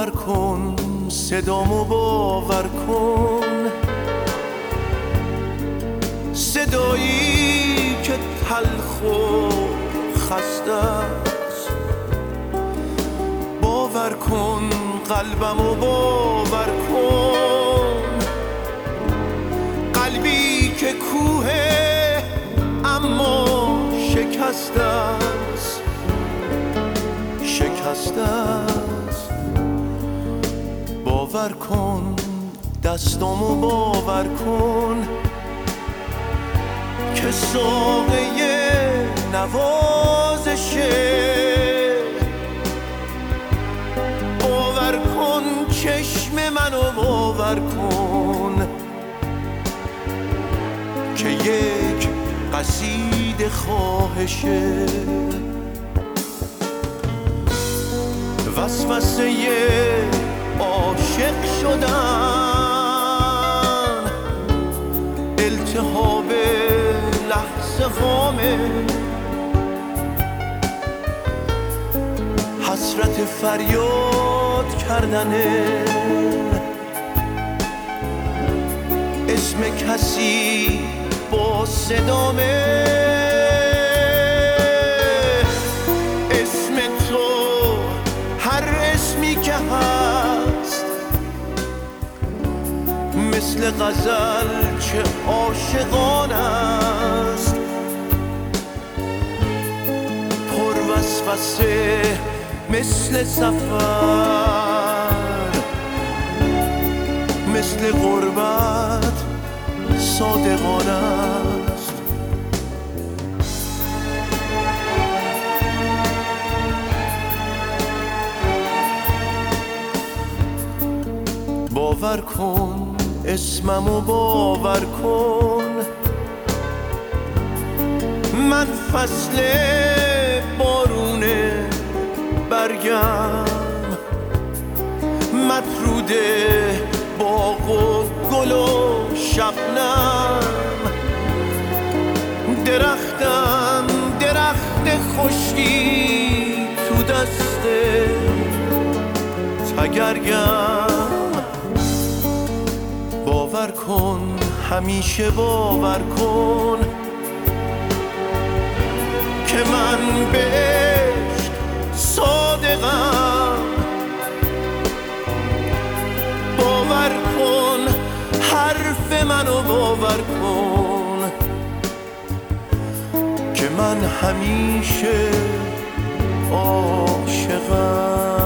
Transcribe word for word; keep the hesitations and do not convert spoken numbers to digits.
باور کن، صدامو باور کن، صدایی که تلخ و خسته است. باور کن قلبمو باور کن، قلبی که کوه اما شکسته است، شکسته است. باور کن دستامو باور کن که ساقه نوازشه. باور کن چشم منو باور کن که یک قصیده خواهشه. وسوسه عاشق شدن، التهاب لحظه هامه، حسرت فریاد کردنه، اسم کسی با صدامه، اسم تو هر اسمی که هست، مثل غزل چه عاشقانه است. پر وسوسه مثل سفر، مثل غربت صادقانه است. باور کن اسممو باور کن، من فصل بارون برگم، مطرود باغ و گل و شبنم، درختم درخت خشکی تو دست تگرگم. باور کن همیشه باور کن که من به عشق صادقم. باور کن حرف منو باور کن که من همیشه عاشقم.